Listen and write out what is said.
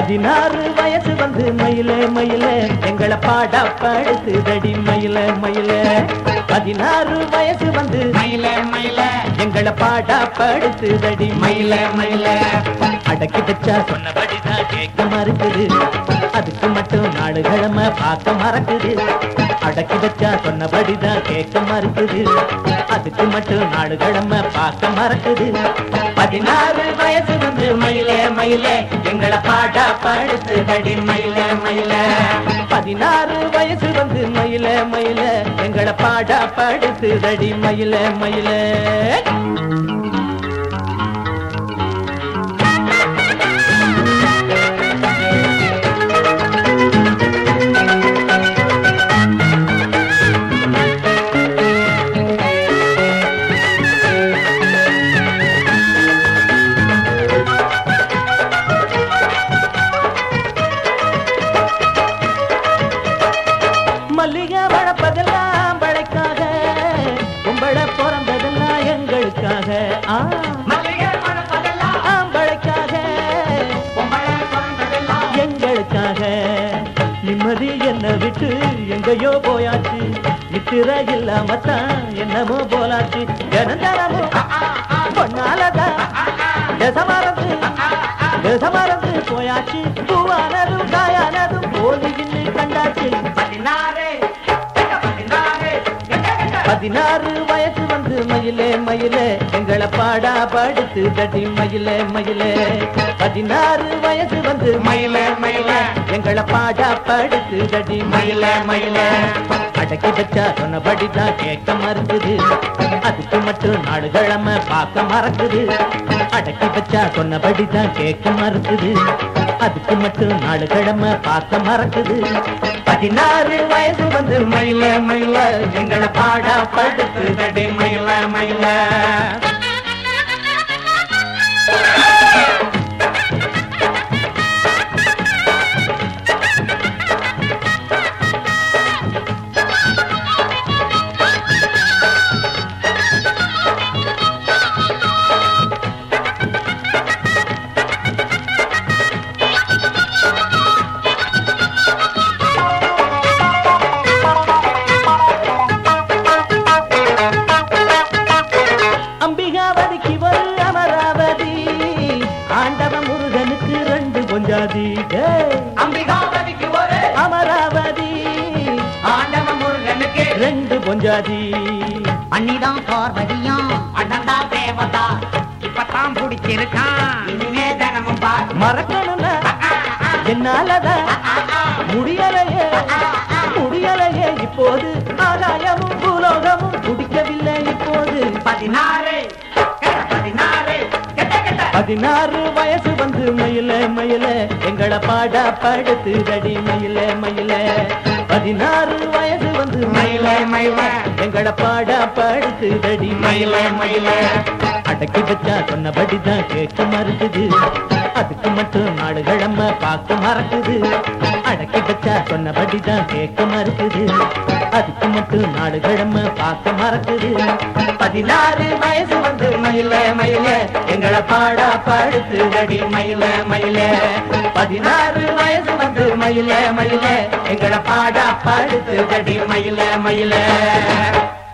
16 வயசு வந்து மயிலே மயிலே எங்களை பாடா படுத்துதடி மயிலே மயிலே 16 வயசு வந்து மயிலே மயிலே எங்களை பாடா படுத்துதடி மயிலே மயிலே அடக்கி வச்சா சொன்னபடிதான் கேட்க மறுக்குது அதுக்கு மட்டும் நாடுகிழமை பார்க்க மறக்குது அடக்கி வச்சா சொன்னபடிதான் கேட்க மறுக்குது அதுக்கு மட்டும் நாடுகிழமை பார்க்க மறக்குது 16 வயசு வந்து மயிலே மயிலே எங்களை பாடா படுத்துதடி மயிலே மயிலே 16 வயசு வந்து மயிலே மயிலே எங்களை பாடா படுத்துதடி மயிலே மயிலே மல்லிகை வளர்ப்பதெல்லாம் பழைக்காக கும்பள பிறந்ததெல்லாம் எங்களுக்காக மல்லிகை மணப்பதெல்லாம் பழைக்காக பொம்பளை பிறந்ததெல்லாம் எங்களுக்காக நிம்மதி என்ன விட்டு எங்கயோ போயாச்சு நித்திர இல்லாமத்தான் என்னமோ போலாச்சு ஜனந்தரமும் பொன்னாலதான் தேசமறந்து போயாச்சு பூவானதும் காயானதும் போலின்னு கண்டாச்சு 16 வயசு வந்து மயிலே மயிலே எங்களை பாடா படுத்து தடி மயிலே மயிலே 16 வயசு வந்து மயிலே மயிலே எங்களை பாடா படுத்து தடி மயிலே மயிலே அடக்கி வச்சா சொன்னபடிதான் கேட்க மறுக்குது அதுக்கு மட்டும் நாடுகிழமை பார்க்க மறக்குது அடக்கி வச்சா சொன்னபடிதான் கேட்க மறுக்குது அதுக்கு மட்டும் நாடுகிழமை பார்க்க மறக்குது 16 வயசு வந்து மயிலே மயிலே எங்களை பாடா படுத்து தடி மயிலே மயிலே அம்பிகாவதிக்கு ஒரு அமராவதி ஆண்டவ முருகனுக்கு 2 பொஞ்சாதி அம்பிகாவதிக்கு ஒரு அமராவதி ஆண்டவ முருகனுக்கு 2 பொஞ்சாதி அண்ணிதான் பார்வதியாம் அண்ணன்தான் தேவதா இப்பதான் பிடிச்சிருக்கான் இனிமே தினமும் பார் மறக்கணும்னா என்னாலதான் முடியலையே இப்போது ஆதாயமும் பூலோகமும் குடிக்கவில்லை இப்போது 16 வயசு வந்து மயிலே மயிலே எங்களை பாடா படுத்து தடி மயிலே மயிலே 16 வயசு வந்து மயிலே மயிலே எங்களை பாடா படுத்து தடி மயிலே மயிலே அடக்கி வச்சா சொன்னபடிதான் கேட்க மறுக்குது அதுக்கு மட்டும் நாடுகிழமை பார்க்க மறக்குது அடக்கி வச்சா சொன்னபடிதான் கேட்க மறுக்குது அதுக்கு மட்டும் நாடுகிழமை பார்க்க மறக்குது 16 வயசு வந்து மயிலே மயிலே எங்களை பாடா படுத்து தடி மயிலே மயிலே 16 வயசு வந்து மயிலே மயிலே எங்களை பாடா படுத்து தடி மயிலே மயிலே